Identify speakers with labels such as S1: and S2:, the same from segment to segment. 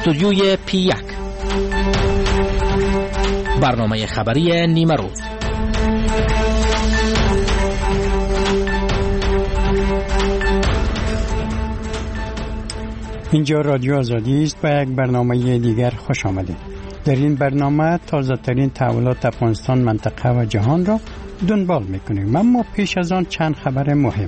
S1: استودیوی P1 برنامه خبری نیمه روز.
S2: اینجا رادیو آزادی است. به یک برنامه دیگر خوش آمدید. در این برنامه تازه ترین تحولات افغانستان، منطقه و جهان را دنبال میکنیم، اما پیش از آن چند خبر مهم.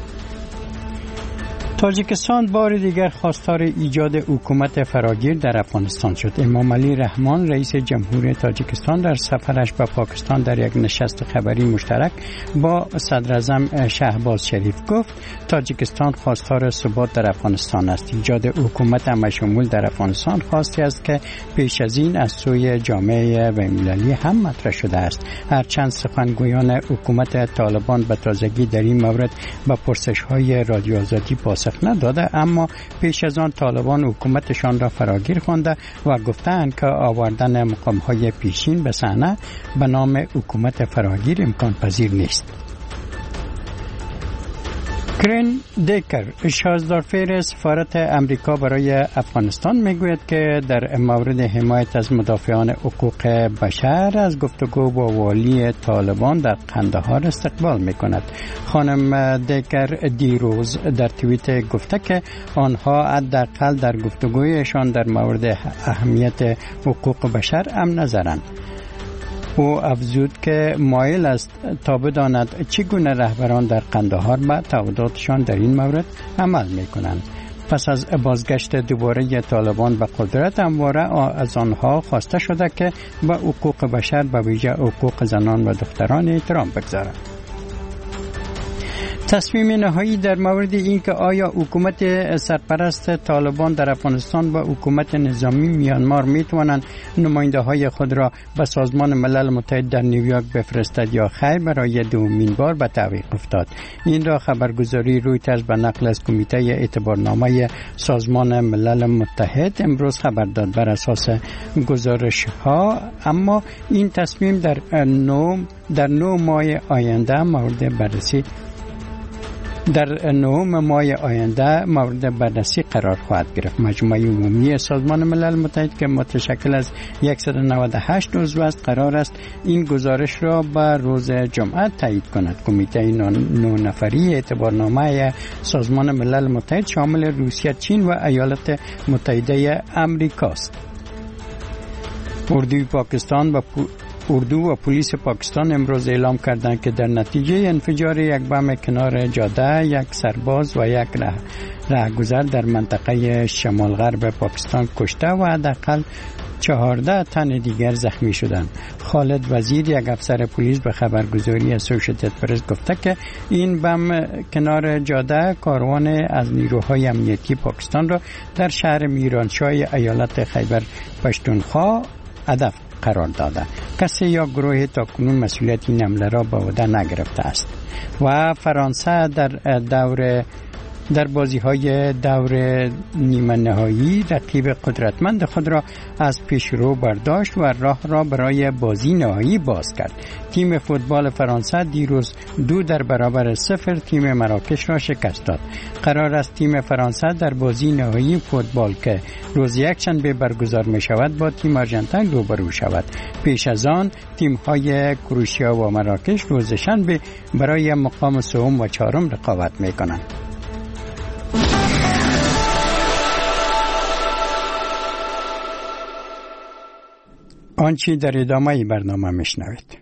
S2: تاجیکستان بار دیگر خواستار ایجاد حکومت فراگیر در افغانستان شد. امام علی رحمان رئیس جمهور تاجیکستان در سفرش به پاکستان در یک نشست خبری مشترک با صدر اعظم شهباز شریف گفت تاجیکستان خواستار ثبات در افغانستان است. ایجاد حکومت همشمول در افغانستان خواستی است که پیش از این از سوی جامعه بین‌المللی هم مطرح شده است. هرچند سخنگویان حکومت طالبان به تازگی در این مورد به پرسش‌های رادیو آزادی پاسخ نداده، اما پیش از آن طالبان حکومتشان را فراگیر خوانده و گفتند که آوردن مقام‌های پیشین به صحنه به نام حکومت فراگیر امکان پذیر نیست. کرین دیکر، شازدارفیر سفارت امریکا برای افغانستان، میگوید که در مورد حمایت از مدافعان حقوق بشر از گفتگو با والی طالبان در قندهار استقبال میکند. خانم دیکر دیروز در توییت گفته که آنها حداقل در گفتگویشان در مورد اهمیت حقوق بشر هم نظرند. او افزود که مایل است تا بداند چگونه رهبران در قندهار به تعهداتشان در این مورد عمل میکنند. پس از بازگشت دوباره طالبان به قدرت، همواره از آنها خواسته شده که به حقوق بشر به ویژه حقوق زنان و دختران احترام بگذارند. تصمیم نهایی در مورد اینکه آیا حکومت سرپرست طالبان در افغانستان با حکومت نظامی میانمار میتوانند نماینده‌های خود را به سازمان ملل متحد در نیویورک بفرستد یا خیر برای دومین بار به تعویق افتاد. این را خبرگزاری رویترز به نقل از کمیته اعتبارنامه سازمان ملل متحد امروز خبر داد. بر اساس گزارش‌ها اما این تصمیم در 9 ماه آینده مورد بررسی قرار خواهد گرفت. مجمع عمومی سازمان ملل متحد که متشکل از 198 عضو است قرار است این گزارش را به روز جمعه تایید کند. کمیته 9 نفری اعتبارنامه سازمان ملل متحد شامل روسیه، چین و ایالات متحده آمریکا است. اردو و پلیس پاکستان امروز اعلام کردند که در نتیجه انفجار یک بم کنار جاده، یک سرباز و یک رهگذر در منطقه شمال غرب پاکستان کشته و حداقل 14 تن دیگر زخمی شدند. خالد وزیر، یک افسر پلیس، به خبرگزاری اسوشییتد پرس گفته که این بم کنار جاده کاروان از نیروهای امنیتی پاکستان را در شهر میرانشاه ایالت خیبر پشتونخوا هدف قرار داده. کسی یا گروه تاکنون مسئولیت این حمله را به عهده نگرفته است. و فرانسه در بازی‌های دور نیمه نهایی رقیب قدرتمند خود را از پیشرو برداشت و راه را برای بازی نهایی باز کرد. تیم فوتبال فرانسه دیروز 2-0 تیم مراکش را شکست داد. قرار است تیم فرانسه در بازی نهایی فوتبال که روز یکشنبه برگزار می شود با تیم آرژانتین روبرو شود. پیش از آن تیم‌های کروشیا و مراکش روز شنبه برای مقام سوم و چهارم رقابت می کنند. آنچه در ادامه برنامه میشنوید.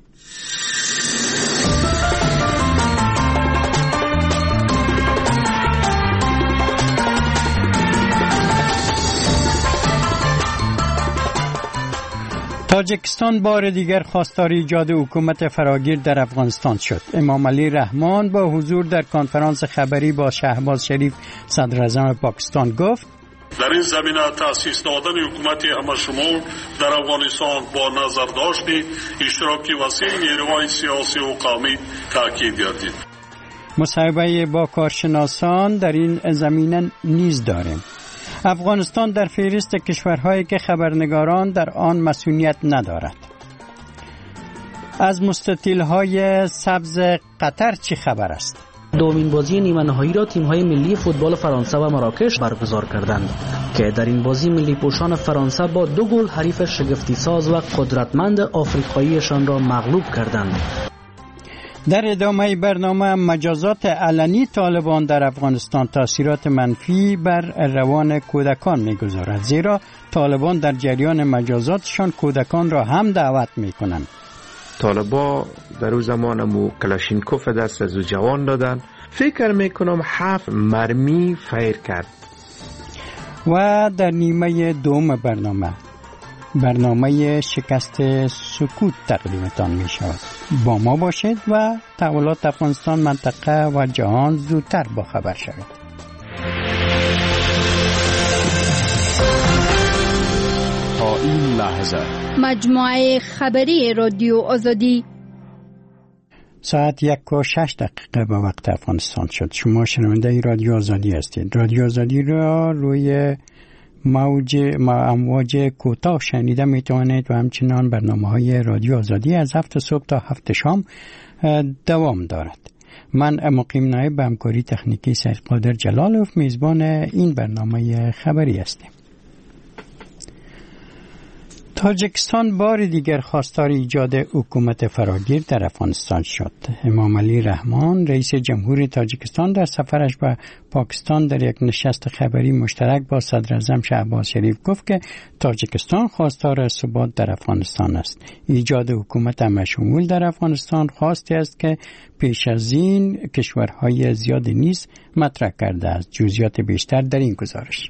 S2: تاجیکستان بار دیگر خواستار ایجاد حکومت فراگیر در افغانستان شد. امام علی رحمان با حضور در کنفرانس خبری با شهباز شریف صدر اعظم پاکستان گفت
S3: در این زمینه تأسیس دادن حکومت همشمول در افغانستان با نظر داشت اشتراک وسیع نیروهای سیاسی و قومی تاکید گردید.
S2: مصاحبه با کارشناسان در این زمینه نیز داریم. افغانستان در فهرست کشورهایی که خبرنگاران در آن مسئولیت ندارد. از مستطیل‌های سبز قطر چه خبر است؟
S1: دومین بازی نیمه نهایی را تیم‌های ملی فوتبال فرانسه و مراکش برگزار کردند که در این بازی ملی پوشان فرانسه با 2 گل حریف شگفتی‌ساز و قدرتمند آفریقاییشان را مغلوب کردند.
S2: در ادامه برنامه مجازات علنی طالبان در افغانستان تاثیرات منفی بر روان کودکان می‌گذارد، زیرا طالبان در جریان مجازاتشان کودکان را هم دعوت می‌کنند.
S4: طالبا در اون زمان کلاشینکوف دست از جوان دادن، فکر میکنم 7 مرمی فیر کرد.
S2: و در نیمه دوم برنامه شکست سکوت تقدیمتان می شود. با ما باشید و تحولات افغانستان، منطقه و جهان زودتر با خبر شوید.
S5: تا این لحظه
S6: مجموعه خبری رادیو آزادی
S2: ساعت 1:06 به وقت افغانستان شد. شما شنونده رادیو آزادی هستید. رادیو آزادی را روی امواج کوتاه شنیده می توانید و همچنان برنامه‌های رادیو آزادی از 7 صبح تا 7 شام دوام دارد. من مقیم نایب به همکاری تکنیکی سید قادر جلالوف میزبان این برنامه خبری هستیم. تاجیکستان بار دیگر خواستار ایجاد حکومت فراگیر در افغانستان شد. امام علی رحمان رئیس جمهور تاجیکستان در سفرش به پاکستان در یک نشست خبری مشترک با صدر اعظم شهباز شریف گفت که تاجیکستان خواستار ثبات در افغانستان است. ایجاد حکومت همه‌شمول در افغانستان خواستی است که پیش از این کشورهای زیادی نیز مطرح کرده است. جزئیات بیشتر در این گزارش.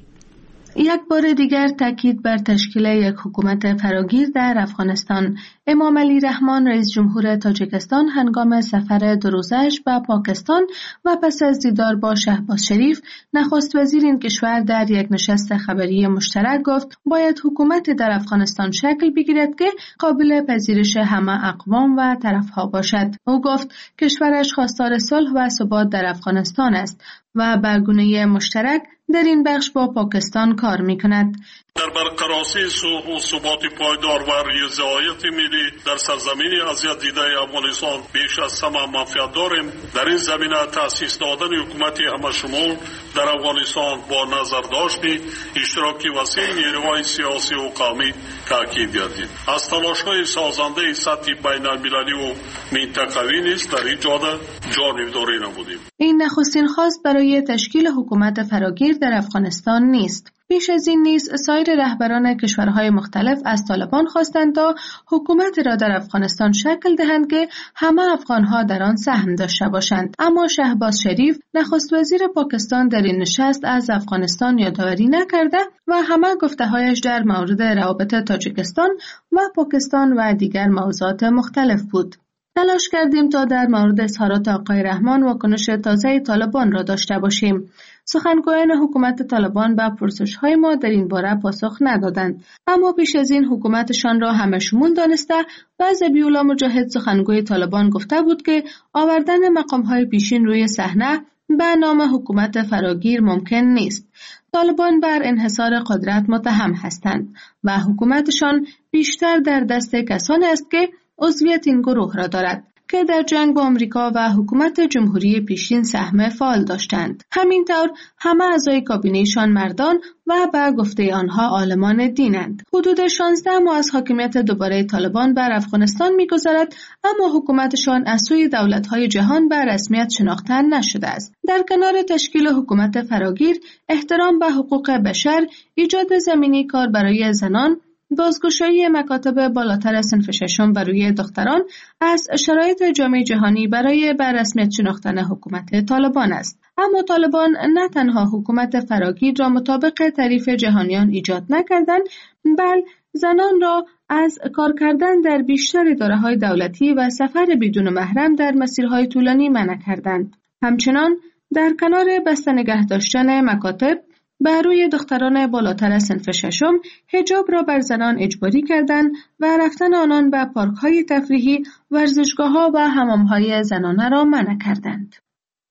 S7: یک بار دیگر تاکید بر تشکیل یک حکومت فراگیر در افغانستان. امام علی رحمان رئیس جمهور تاجیکستان هنگام سفر 2 روزه‌اش به پاکستان و پس از دیدار با شهباز شریف نخست وزیر این کشور در یک نشست خبری مشترک گفت باید حکومت در افغانستان شکل بگیرد که قابل پذیرش همه اقوام و طرفها باشد. او گفت کشورش خواستار صلح و ثبات در افغانستان است و به گونه مشترک در این بخش با پاکستان کار می‌کند.
S3: در برقراری صلح و ثبات پایدار و رضایت ملی در سرزمین اذیت دیده افغانستان بیش از همه منفعت داریم. در این زمینه تأسیس دادن حکومت همه‌شمول در افغانستان با نظر داشتی اشتراکی وسیع نیروهای سیاسی و قومی تاکید گردید. از تلاش‌های سازنده سطح بین‌المللی و منطقوی نیز در این جانبداری نمودیم.
S7: این نخستین خواست برای تشکیل حکومت فراگیر در افغانستان نیست. پیش از این نیز سایر رهبران کشورهای مختلف از طالبان خواستند تا حکومت را در افغانستان شکل دهند که همه افغانها در آن سهم داشته باشند. اما شهباز شریف نخست وزیر پاکستان در این نشست از افغانستان یادآوری نکرده و همه گفته‌هایش در مورد روابط تاجیکستان و پاکستان و دیگر موضوعات مختلف بود. تلاش کردیم تا در مورد اظهارات آقای رحمان واکنش تازه طالبان را داشته باشیم. سخنگویان حکومت طالبان به پرسش‌های ما در این باره پاسخ ندادند، اما پیش از این حکومتشان را همه‌شمول دانسته و ذبیح الله مجاهد سخنگوی طالبان گفته بود که آوردن مقام‌های پیشین روی صحنه به نام حکومت فراگیر ممکن نیست. طالبان بر انحصار قدرت متهم هستند و حکومتشان بیشتر در دست کسانی است که عضویت این گروه را دارد که در جنگ با آمریکا و حکومت جمهوری پیشین سهم فعال داشتند. همینطور همه اعضای کابینه‌شان مردان و به گفته آنها عالمان دینند. حدود 16 ماه از حاکمیت دوباره طالبان بر افغانستان می‌گذرد، اما حکومتشان از سوی دولت‌های جهان به رسمیت شناخته نشده است. در کنار تشکیل حکومت فراگیر، احترام به حقوق بشر، ایجاد زمینه کار برای زنان، بازگشایی مکاتب بالاتر از صنف ششم برای دختران از شرایط جامعه جهانی برای به رسمیت شناختن حکومت طالبان است. اما طالبان نه تنها حکومت فراگیر را مطابق تعریف جهانیان ایجاد نکردند، بل زنان را از کار کردن در بیشتر اداره‌های دولتی و سفر بدون محرم در مسیرهای طولانی منع کردند. همچنان در کنار بسته نگه داشتن مکاتب بر روی دختران بالاتر از صنف ششم حجاب را بر زنان اجباری کردند و رفتن آنان به پارک‌های تفریحی، ورزشگاه‌ها و حمام‌های زنانه را منع کردند.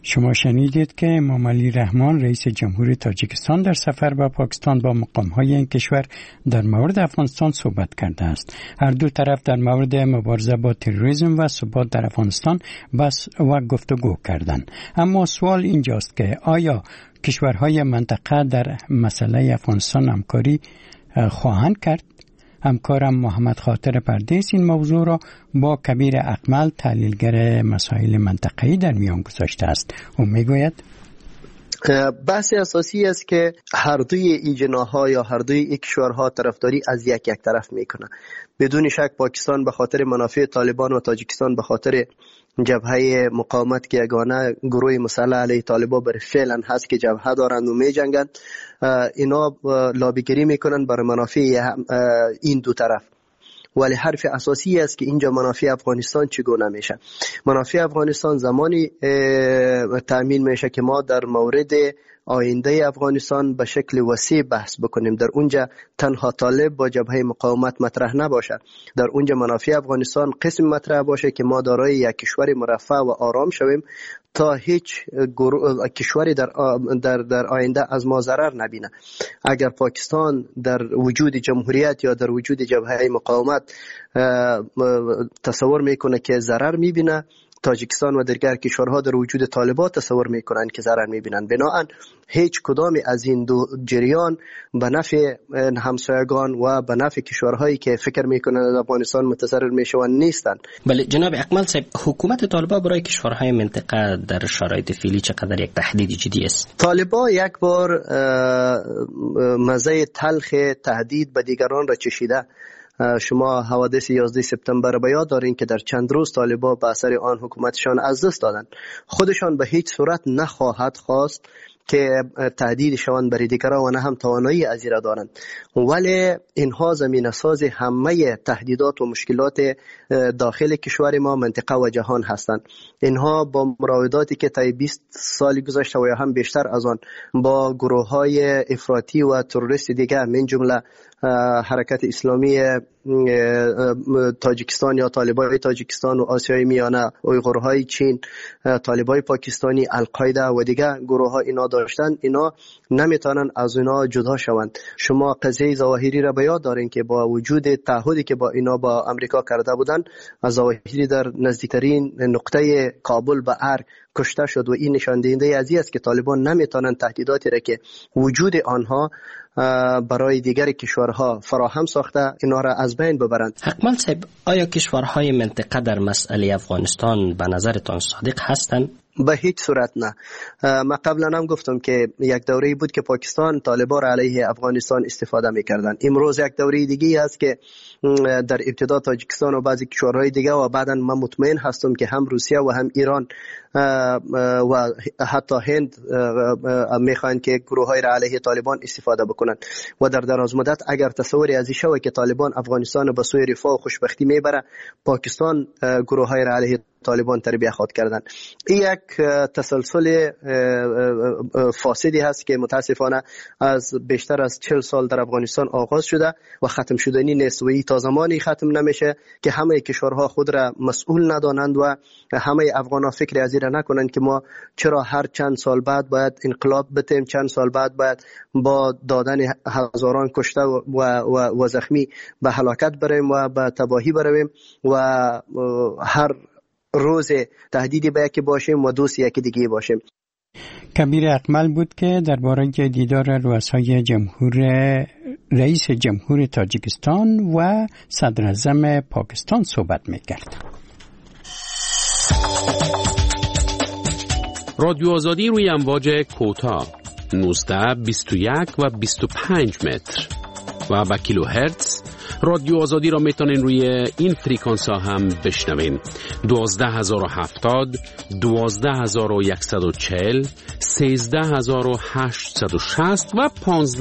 S2: شما شنیدید که امام علی رحمان رئیس جمهوری تاجیکستان در سفر به پاکستان با مقام‌های این کشور در مورد افغانستان صحبت کرده است. هر دو طرف در مورد مبارزه با تروریسم و ثبات در افغانستان بحث و گفتگو کردند. اما سوال اینجاست که آیا کشورهای منطقه در مسئله افغانستان همکاری خواهند کرد؟ همکارم محمد خاطر پردیس این موضوع را با کبیر اکمل تحلیلگر مسائل منطقه‌ای در میان گذاشته است. او میگوید
S8: بحث اساسی است که هر دوی این جناح‌ها یا هر دوی این کشورها طرفداری از یک طرف میکنه. بدون شک پاکستان به خاطر منافع طالبان و تاجیکستان به خاطر جبهه مقاومت که یگانه گروه مسلح علیه طالبان بر فعلا هست که جبهه دارند و میجنگند، اینا لابیگری میکنن برای منافع این دو طرف. ولی حرف اساسی است که اینجا منافع افغانستان چگونه میشه. منافع افغانستان زمانی تأمین میشه که ما در مورد آینده افغانستان به شکل وسیع بحث بکنیم. در اونجا تنها طالب با جبهه مقاومت مطرح نباشه. در اونجا منافع افغانستان قسم مطرح باشه که ما دارای یک کشور مرفه و آرام شویم تا هیچ کشوری در آینده از ما ضرر نبینه. اگر پاکستان در وجود جمهوریت یا در وجود جبهه مقاومت تصور میکنه که ضرر میبینه، تاجیکستان و دیگر کشورها در وجود طالبان تصور میکنند که ضرر میبینند. بنابراین هیچ کدام از این دو جریان به نفع همسایگان و به نفع کشورهایی که فکر میکنند افغانستان متضرر میشوند نیستند.
S9: بله جناب اکمل صاحب، حکومت طالبان برای کشورهای منطقه در شرایط فعلی چقدر یک تهدید جدی است؟
S8: طالبان یک بار مزه تلخ تهدید به دیگران را چشیده. شما حوادث 11 سپتامبر به یاد دارین که در چند روز طالبان به اثر آن حکومتشان از دست دادند. خودشان به هیچ صورت نخواهد خواست که تهدید شوند برای دیگران و نه هم توانایی از این را دارند، ولی اینها زمینه ساز همه تهدیدات و مشکلات داخل کشور ما، منطقه و جهان هستند. اینها با مراوداتی که طی 20 سال گذشته و یا هم بیشتر از آن با گروه های افراطی و تروریست دیگر من جمله حرکت اسلامی تاجیکستان یا طالبان تاجیکستان و آسیای میانه، اویغورهای چین، طالبان پاکستانی، القاعده و دیگر گروه ها اینا داشتن، اینا نمیتونن از اینا جدا شوند. شما قضیه ظواهری را به یاد دارین که با وجود تعهدی که با اینا با امریکا کرده بودن، از ظواهری در نزدیکترین نقطه کابل به ارگ کشته شد و این نشان دهنده از این است که طالبان نمیتونن تهدیداتی را که وجود آنها برای دیگر کشورها فراهم ساخته اینا را از بین ببرند.
S9: اکمل صاحب، آیا کشورهای منطقه در مسئله افغانستان به نظرتان صادق هستند؟
S8: به هیچ صورت نه. ما قبلا هم گفتم که یک دوره‌ای بود که پاکستان طالبان علیه افغانستان استفاده می‌کردند. امروز یک دوره دیگه است که در ابتدا تاجیکستان و بعضی کشورهای دیگه و بعداً من مطمئن هستم که هم روسیه و هم ایران و حتی هند میخوان که گروه‌های را علیه طالبان استفاده بکنند و در دراز مدت اگر تصوری از این شود که طالبان افغانستان به سوی رفاه و خوشبختی میبره، پاکستان گروه‌های را علیه طالبان تربیه خود کردن. این یک تسلسل فاسدی هست که متاسفانه از بیشتر از 40 سال در افغانستان آغاز شده و ختم شدنی نیست و این تا زمانی ختم نمیشه که همه کشورها خود را مسئول ندانند و همه افغان‌ها فکر از این نکنند که ما چرا هر چند سال بعد باید انقلاب بتیم، چند سال بعد باید با دادن هزاران کشته و زخمی به هلاکت بریم و به تباهی برویم و هر روز تهدیدی به یکی باشیم و دوست یکی دیگه باشیم.
S2: کبیر اکمل بود که درباره دیدار رؤسای رئیس جمهور تاجیکستان و صدر اعظم پاکستان صحبت می‌کرد.
S10: رادیو آزادی روی امواج کوتاه 19 21 و 25 متر و با کیلوهرتز. رادیو آزادی را میتونین روی این فریکانس ها هم بشنوین: 12070 12140 13860 و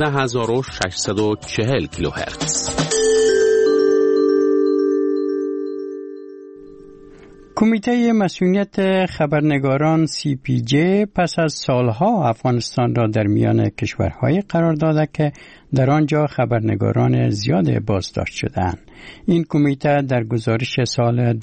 S10: 15640 کیلوهرتز.
S2: کمیته مسئولیت خبرنگاران CPJ پس از سالها افغانستان را در میان کشورهای قرار داده که در آنجا خبرنگاران زیاد بازداشت شدند. این کمیته در گزارش سال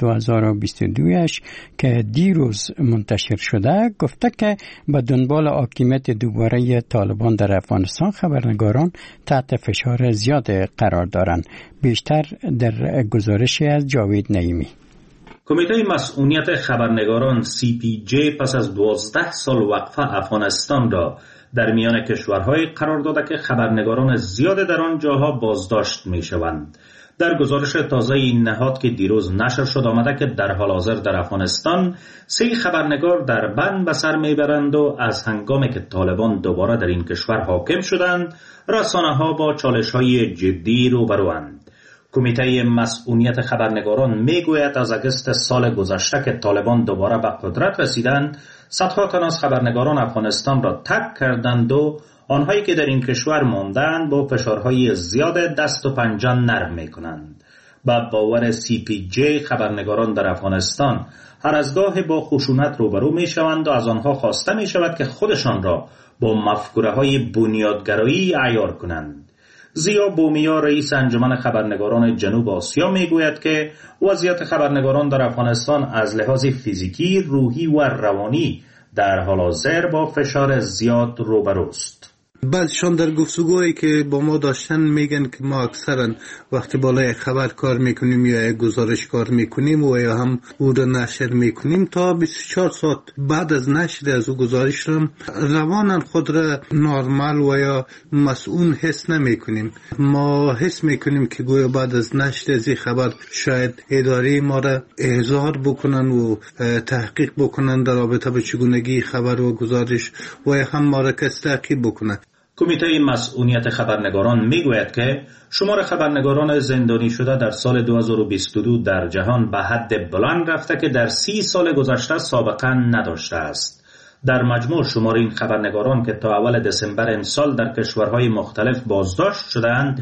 S2: 2022 که دیروز منتشر شده گفته که به دنبال حاکمیت دوباره طالبان در افغانستان خبرنگاران تحت فشار زیاد قرار دارند. بیشتر در گزارش از جاوید نعیمی.
S11: کمیته مسئولیت خبرنگاران CPJ پس از 12 سال وقفه افغانستان را در میان کشورهای قرار داده که خبرنگاران زیاد در آن جاها بازداشت می شوند. در گزارش تازه این نهاد که دیروز نشر شد آمده که در حال حاضر در افغانستان 3 خبرنگار در بند به سر میبرند و از هنگامی که طالبان دوباره در این کشور حاکم شدند رسانه‌ها با چالش‌های جدی روبروند. کمیته مسئولیت خبرنگاران میگوید از اگست سال گذشته که طالبان دوباره به قدرت رسیدند صدها تن از خبرنگاران افغانستان را ترک کردند و آنهایی که در این کشور ماندند با فشارهای زیاد دست و پنجه نرم میکنند. با باور CPJ خبرنگاران در افغانستان هر از گاه با خشونت روبرو میشوند و از آنها خواسته میشود که خودشان را با مفکوره‌های بنیادگرایی عیار کنند. زیا بومیا رئیس انجمن خبرنگاران جنوب آسیا میگوید که وضعیت خبرنگاران در افغانستان از لحاظ فیزیکی، روحی و روانی در حال حاضر با فشار زیاد روبروست.
S12: بعضشان در گفتگوهایی که با ما داشتن میگن که ما اکثرا وقتی بالای خبر کار میکنیم یا گزارش کار میکنیم و یا هم او را نشر میکنیم تا 24 ساعت بعد از نشر از او گزارش را روانن خود را نرمال و یا مسئول حس نمیکنیم. ما حس میکنیم که گویا بعد از نشر از این خبر شاید اداره ما را احضار بکنن و تحقیق بکنن در رابطه با چگونگی خبر و گزارش و یا هم ما را تعقیب بکنن.
S11: کمیته مسئولیت خبرنگاران میگوید که شمار خبرنگاران زندانی شده در سال 2022 در جهان به حد بلند رفته که در 30 سال گذشته سابقه نداشته است. در مجموع شمار این خبرنگاران که تا اول دسامبر امسال در کشورهای مختلف بازداشت شدند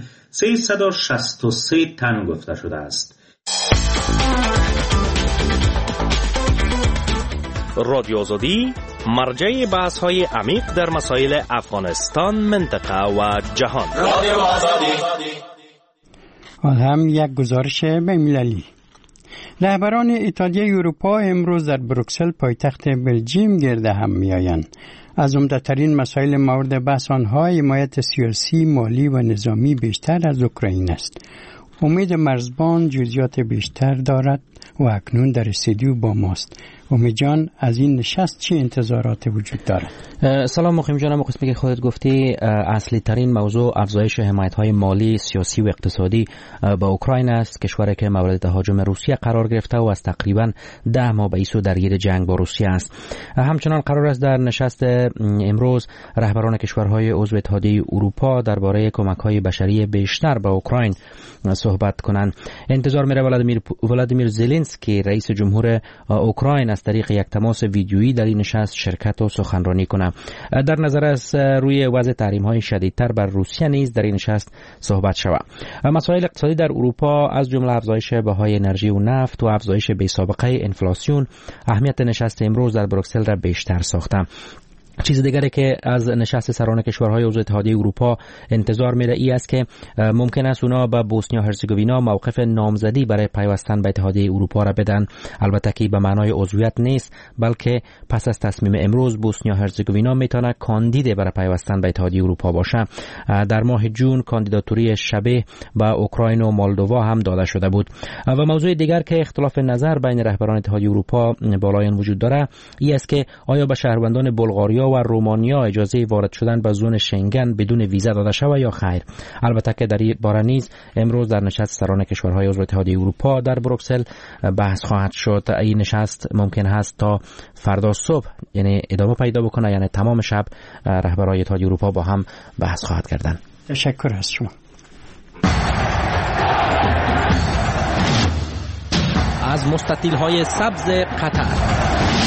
S11: 363 تن گفته شده است.
S13: رادیو آزادی مرجع بحث‌های عمیق در مسائل افغانستان، منطقه و جهان. رادیو آزادی.
S2: حال هم یک گزارش بین‌المللی. رهبران اتحادیه اروپا امروز در بروکسل پایتخت بلژیم گرد هم می‌آیند. از عمده‌ترین مسائل مورد بحث آنها حمایت سیاسی، مالی و نظامی بیشتر از اوکراین است. امید مرزبان جزئیات بیشتر دارد و اکنون در استودیو با ماست. امید جان، از این نشست چه انتظاراتی وجود دارد؟
S14: سلام مخیم جانم. قسمی که خودت گفتی اصلی ترین موضوع افزایش حمایت‌های مالی، سیاسی و اقتصادی با اوکراین است، کشوری که مورد تهاجم روسیه قرار گرفته و از تقریبا 10 ماه به ایسو درگیر جنگ با روسیه است. همچنان قرار است در نشست امروز رهبران کشورهای عضو اتحادیه اروپا درباره کمک‌های بشری بیشتر به اوکراین صحبت کنند. انتظار میره ولادیمیر زلنسکی رئیس جمهور اوکراین از طریق یک تماس ویدیویی در این نشست شرکت و سخنرانی کنه. در نظر است روی وضع تحریم‌های شدیدتر بر روسیه نیز در این نشست صحبت شود. مسائل اقتصادی در اروپا از جمله افزایش بهای انرژی و نفت و افزایش بی‌سابقه انفلاسیون اهمیت نشست امروز در بروکسل را بیشتر ساخته. چیز دیگری که از نشست سران کشورهای عضو اتحادیه اروپا انتظار میره ای است که ممکن است اونا به بوسنیا هرزگوینا موقف نامزدی برای پیوستن به اتحادیه اروپا را بدن. البته که به معنای عضویت نیست، بلکه پس از تصمیم امروز بوسنیا هرزگوینا میتونه کاندید برای پیوستن به اتحادیه اروپا باشه. در ماه جون کاندیداتوری شبیه به اوکراین و مولدووا هم داده شده بود. و موضوع دیگر که اختلاف نظر بین رهبران اتحادیه اروپا بالایان وجود داره ای است که آیا به شهروندان بلغاریا و رومانیا اجازه وارد شدن به زون شنگن بدون ویزا داده شود یا خیر. البته که در این باره نیز امروز در نشست سران کشورهای عضو اتحادیه اروپا در بروکسل بحث خواهد شد. این نشست ممکن است تا فردا صبح یعنی ادامه پیدا بکنه، یعنی تمام شب رهبران اتحادیه اروپا با هم بحث خواهد کردن.
S2: تشکر از شما.
S13: از مستطیل‌های سبز قطر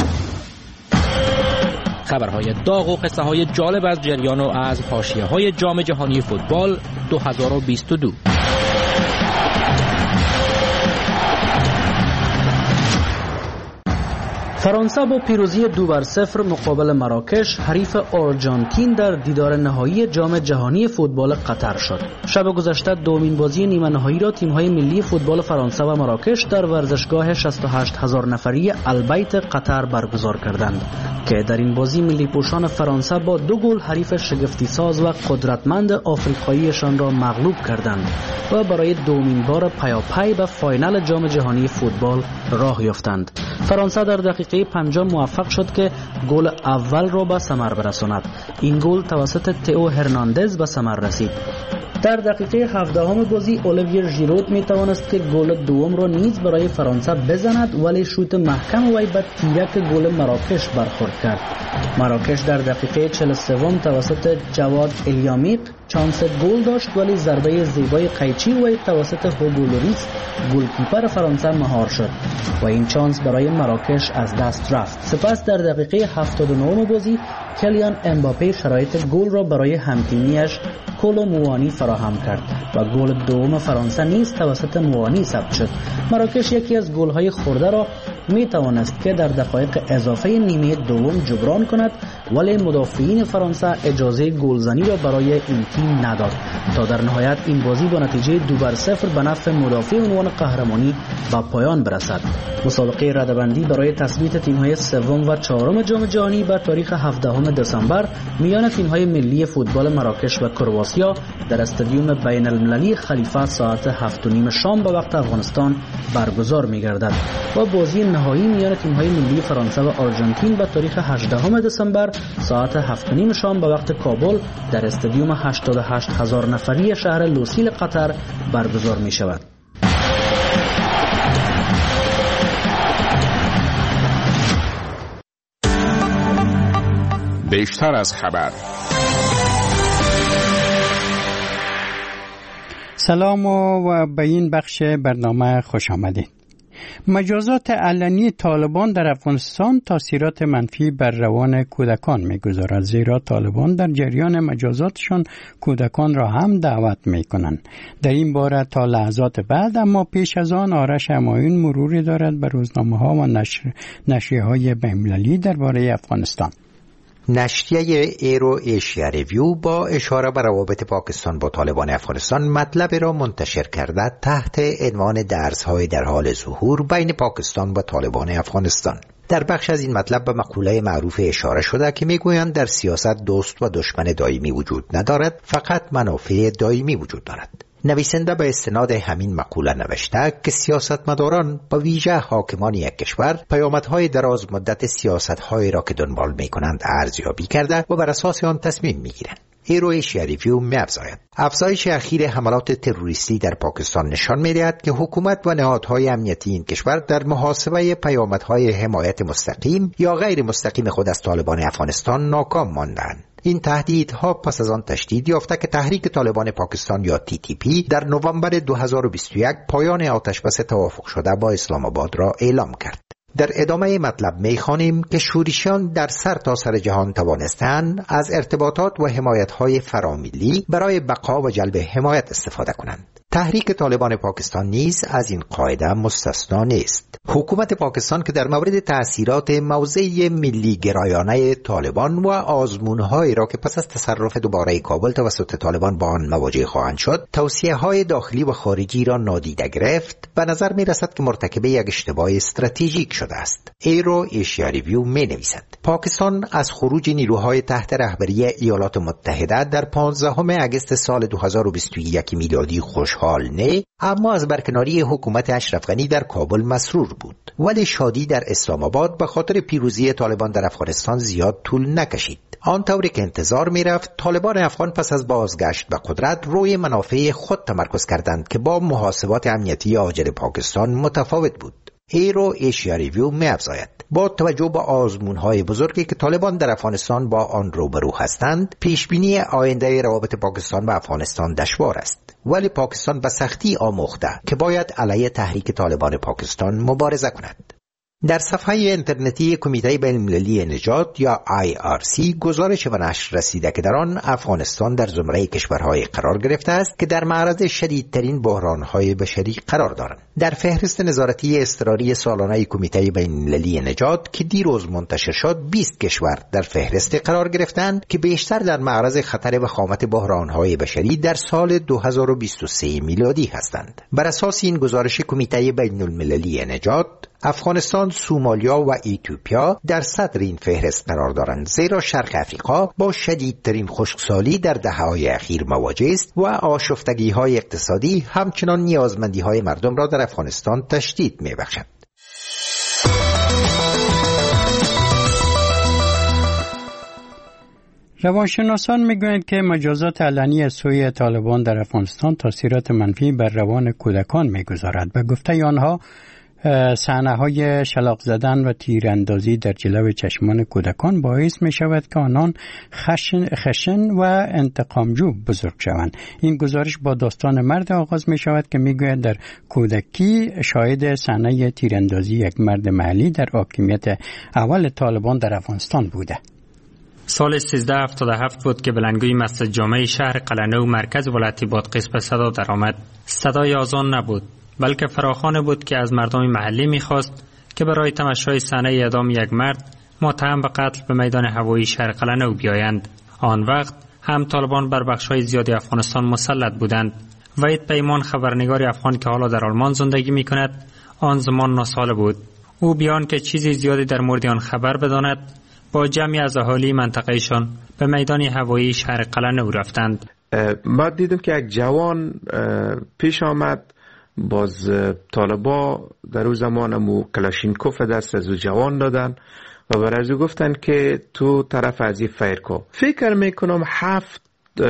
S13: خبرهای داغ و قصه های جالب از جریان و از حاشیه های جام جهانی فوتبال 2022.
S1: فرانسه با پیروزی 2-0 مقابل مراکش حریف آرژانتین در دیدار نهایی جام جهانی فوتبال قطر شد. شب گذشته دومین بازی نیمه نهایی را تیم‌های ملی فوتبال فرانسه و مراکش در ورزشگاه 68000 نفری البیت قطر برگزار کردند که در این بازی ملی پوشان فرانسه با 2 گل حریف شگفتی ساز و قدرتمند آفریقاییشان را مغلوب کردند و برای دومین بار پیاپی به فاینال جام جهانی فوتبال راه یافتند. فرانسه در دقیقه 50 موفق شد که گل اول را به ثمر برساند. این گل توسط تئو هرناندز به ثمر رسید. در دقیقه 17 بازی الیویر ژیرود می توانست که گل دوم را نیز برای فرانسه بزند، ولی شوت محکم وی به تیرک گل مراکش برخورد کرد. مراکش در دقیقه 43 توسط جواد الیامیق چانس گل داشت، ولی ضربه زیبای قیچی وی توسط هوگو لوریس گلکیپر فرانسه مهار شد و این چانس برای مراکش از دست رفت. سپس در دقیقه 79 بازی کلیان امباپه شرایط گل را برای همتیمیش کولو موانی فراهم کرد و گل دوم فرانسه نیز توسط موانی ثبت شد. مراکش یکی از گل‌های خورده را می توانست که در دقایق اضافه نیمه دوم جبران کند، ولی مدافعین فرانسه اجازه گلزنی را برای این تیم نداد تا در نهایت این بازی با نتیجه 2-0 به نفع مدافع عنوان قهرمانی به پایان برسد. مسابقه رده‌بندی برای تثبیت تیم‌های سوم و چهارم جام جهانی به تاریخ 17 دسامبر میان تیم‌های ملی فوتبال مراکش و کرواتیا در استادیوم بین المللی خلیفه ساعت 7:30 شام به وقت افغانستان برگزار می‌گردد و بازی نهایی میان تیم‌های ملی فرانسه و آرژانتین به تاریخ 18 دسامبر ساعت 7:30 شام به وقت کابل در استادیوم 88000 نفری شهر لوسیل قطر برگزار می‌شود.
S5: بیشتر از خبر.
S2: سلام و به این بخش برنامه خوش آمدید. مجازات علنی طالبان در افغانستان تاثیرات منفی بر روان کودکان می‌گذارد، زیرا طالبان در جریان مجازاتشان کودکان را هم دعوت می‌کنند. در این باره تا لحظات بعد، اما پیش از آن آرش همایون مروری دارد بر روزنامه‌ها و نشریه‌های بین‌المللی درباره افغانستان.
S15: نشریه ایرو ایشیا ریویو با اشاره به روابط پاکستان با طالبان افغانستان مطلب را منتشر کرده تحت عنوان درس‌های در حال ظهور بین پاکستان و طالبان افغانستان. در بخش از این مطلب به مقوله معروف اشاره شده که میگویند در سیاست دوست و دشمن دائمی وجود ندارد، فقط منافع دائمی وجود دارد. نویسنده به استناد همین مقوله نوشته که سیاستمداران با ویژه حاکمان یک کشور پیامدهای دراز مدت سیاست‌هایی را که دنبال می‌کنند ارزیابی کرده و بر اساس آن تصمیم می‌گیرند. ایرو ایشیا ریویو می‌افزاید افزایش اخیر حملات تروریستی در پاکستان نشان می‌دهد که حکومت و نهادهای امنیتی این کشور در محاسبه پیامدهای حمایت مستقیم یا غیر مستقیم خود از طالبان افغانستان ناکام ماندند. این تهدیدها پس از آن تشدید یافته که تحریک طالبان پاکستان یا TTP در نوامبر 2021 پایان آتشبس توافق شده با اسلام آباد را اعلام کرد. در ادامه مطلب می‌خوانیم که شورشیان در سرتاسر جهان توانستند از ارتباطات و حمایت‌های فراملی برای بقا و جلب حمایت استفاده کنند. تحریک طالبان پاکستان نیز از این قاعده مستثنا نیست. حکومت پاکستان که در مورد تأثیرات موضع ملی گرایانه طالبان و آزمون‌هایی را که پس از تصرف دوباره کابل توسط طالبان با آن مواجه خواهند شد، توصیه‌های داخلی و خارجی را نادیده گرفت، به نظر می‌رسد که مرتکب یک اشتباه استراتژیک شده است. ایرو ایشیا ریویو می‌نویسد پاکستان از خروج نیروهای تحت رهبری ایالات متحده در 15 اگست سال 2021 میلادی خوشحال نه، اما از برکناری حکومت اشرف غنی در کابل مسرور بود. ولی شادی در اسلام آباد به خاطر پیروزی طالبان در افغانستان زیاد طول نکشید. آنطوری که انتظار میرفت، طالبان افغان پس از بازگشت به قدرت روی منافع خود تمرکز کردند که با محاسبات امنیتی عاجل پاکستان متفاوت بود. ایرو ایشیا ریویو می‌افزاید با توجه به آزمون‌های بزرگی که طالبان در افغانستان با آن روبرو هستند، پیشبینی آینده روابط پاکستان و افغانستان دشوار است. ولی پاکستان به سختی آموخته که باید علیه تحریک طالبان پاکستان مبارزه کند. در صفحه اینترنتی کمیته بین‌المللی نجات یا IRC گزارش و نشر رسیده که در آن افغانستان در زمره کشورهای قرار گرفته است که در معرض شدیدترین بحرانهای بشری قرار دارند. در فهرست نظارتی اضطراری سالانه کمیته بین‌المللی نجات که دیروز منتشر شد 20 کشور در فهرست قرار گرفتند که بیشتر در معرض خطر وخامت بحرانهای بشری در سال 2023 میلادی هستند. بر اساس این گزارش کمیته بین‌المللی نجات، افغانستان، سومالیا و ایتیوپیا در صدر این فهرست قرار دارند، زیرا شرق افریقا با شدیدترین خشکسالی در دهه‌های اخیر مواجه است و آشفتگی‌های اقتصادی همچنان نیازمندی‌های مردم را در افغانستان تشدید می‌بخشد.
S2: روانشناسان میگویند که مجازات علنی سوی طالبان در افغانستان تاثیرات منفی بر روان کودکان می‌گذارد و گفته آنها صحنه‌های شلاق زدن و تیراندازی در جلو چشمان کودکان باعث می شود که آنان خشن و انتقامجو بزرگ شوند. این گزارش با داستان مرد آغاز می شود که می گوید در کودکی شاهد صحنه تیراندازی یک مرد محلی در حاکمیت اول طالبان در افغانستان بوده.
S16: سال 1377 بود که بلندگوی مسجد جامع شهر قلعه‌نو مرکز ولایت بادغیس به صدا درآمد. صدای آذان نبود، بلکه فراخوان بود که از مردم محلی می‌خواست که برای تماشای صحنه اعدام یک مرد متهم به قتل به میدان هوایی شهر قلعه‌نو بیایند. آن وقت هم طالبان بر بخش‌های زیادی افغانستان مسلط بودند. وحید پیمان، خبرنگار افغان که حالا در آلمان زندگی می‌کند، آن زمان 9 ساله بود. او بیان که چیزی زیادی در مورد آن خبر بداند، با جمعی از اهالی منطقه‌شان به میدان هوایی شهر قلعه‌نو رفتند.
S4: ما دیدیم که یک جوان پیش آمد، باز طالبا در اون زمان مو کلاشینکوف دست از او جوان دادن و برای او گفتن که تو طرف از این فیر کو. فکر میکنم 7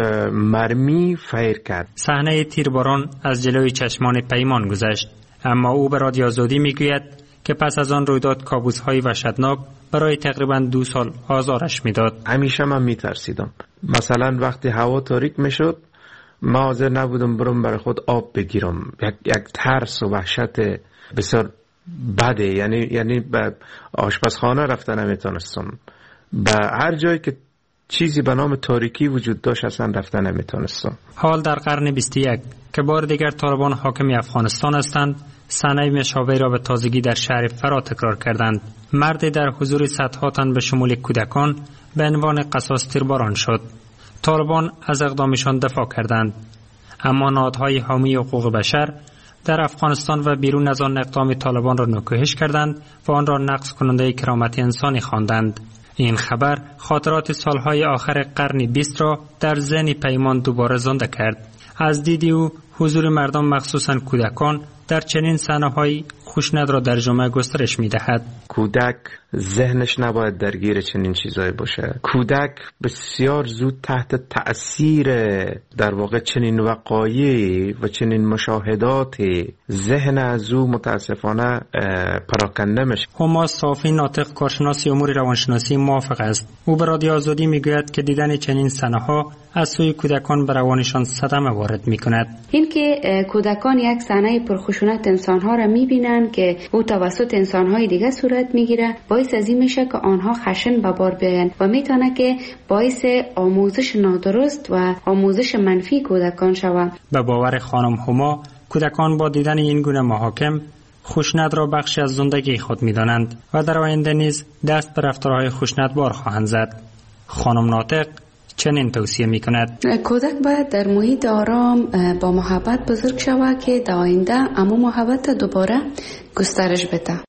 S4: مرمی فیر کرد.
S16: صحنه تیرباران از جلوی چشمان پیمان گذشت، اما او به رادیو آزادی میگوید که پس از آن رویداد کابوس‌های وحشتناک برای تقریباً 2 سال آزارش میداد.
S4: همیشه من میترسیدم. مثلا وقتی هوا تاریک میشد ما حاضر نبودم برم برای خود آب بگیرم. یک ترس و وحشت بسیار بده. یعنی به آشپزخانه رفتن نمیتونستم. به هر جایی که چیزی به نام تاریکی وجود داشت اصلا رفتن نمیتونستم.
S16: حال در قرن 21 که بار دیگر طالبان حاکم افغانستان هستند، صحنه مشابهی را به تازگی در شهر فرا تکرار کردند. مردی در حضور صدها تن به شمول کودکان به عنوان قصاص تیرباران شد. طالبان از اقدامشان دفاع کردند، اما نهادهای حامی حقوق بشر در افغانستان و بیرون از آن اقدام طالبان را نکوهش کردند و آن را نقض کننده کرامت انسانی خواندند. این خبر خاطرات سالهای آخر قرن 20 را در ذهن پیمان دوباره زنده کرد. از دید او حضور مردم مخصوصاً کودکان در چنین صحنه‌های خشونت را در جامعه گسترش می‌دهد.
S4: کودک ذهنش نباید درگیر چنین چیزایی باشه. کودک بسیار زود تحت تأثیر در واقع چنین وقایع و چنین مشاهدات ذهن از او متاسفانه پراکنده میشه.
S16: هما صافی، ناطق کارشناس امور روانشناسی، موافق است. او به رادیو آزادی میگوید که دیدن چنین صحنه‌ها از سوی کودکان به روانشان صدمه وارد می‌کند.
S17: این که کودکان یک صحنه پرخشونت انسان‌ها را می‌بینند که او توسط انسان‌های دیگه صورت می‌گیره، باعث از این میشه که آنها خشن به بار بیایند و میتونه که باعث آموزش نادرست و آموزش منفی کودکان شود.
S16: به باور خانم هما، کودکان با دیدن این گونه محاکم خشونت را بخشی از زندگی خود می‌دانند و در آینده نیز دست به رفتارهای خشونتبار خواهند زد. خانم ناطق چنین توصیه می‌کند:
S17: کودک باید در محیط آرام با محبت بزرگ شود که در آینده اما محبت دوباره گسترش بده.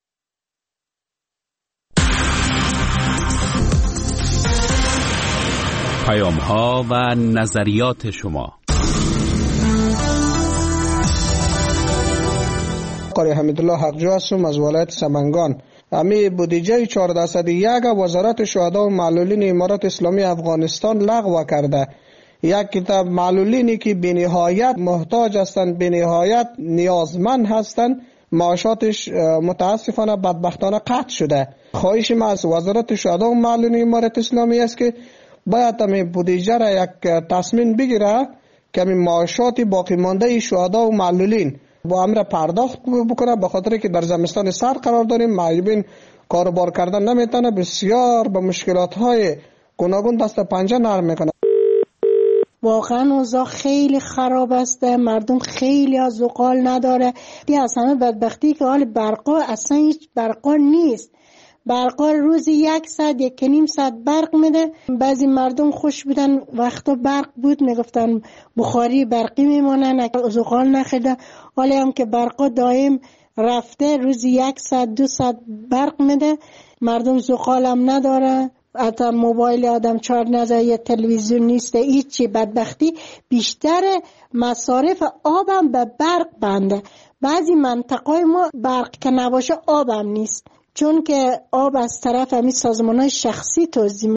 S10: پیام‌ها و نظریات شما.
S18: قاری حمیدالله حقجو هستم از ولایت سمنگان. امی بودجه 1401 وزارت شهدا و معلولین امارات اسلامی افغانستان لغو کرده. یک کتاب معلولینی که بنهایت محتاج هستند، بنهایت نیازمند هستند، معاشاتش متاسفانه بدبختانه قطع شده. خواهش ما از وزارت شهدا و معلولین امارات اسلامی است که باید امی بودجه را یک تصمیم بگیره که امی معاشات باقی مانده شهدا و معلولین با امر پرداخت بکنه، به خاطر که در زمستان سرد قرار داریم، معیوبین کاروبار کردن نمیتونه، بسیار به مشکلات های گوناگون دست پنجه نرم میکنه.
S19: واقعا اوضاع خیلی خراب است، مردم خیلی از زغال نداره. دیگه از همه بدبختی که حال برقا اصلا هیچ برقا نیست. برقا روزی 1 ساعت 1.5 ساعت برق میده. بعضی مردم خوش بودن وقتا برق بود میگفتن بخاری برقی میمونن، زغال نخیده. حالا هم که برقا دائم رفته، روزی 1 ساعت 2 ساعت برق میده، مردم زغال هم نداره. حتی موبایل آدم چارج نزده، یه تلویزیون نیست، هیچی. بدبختی بیشتر مصارف آبم به برق بنده. بعضی منطقه ما برق که نباشه آبم نیست، چون که آب از طرف همین سازمان‌های شخصی توزیع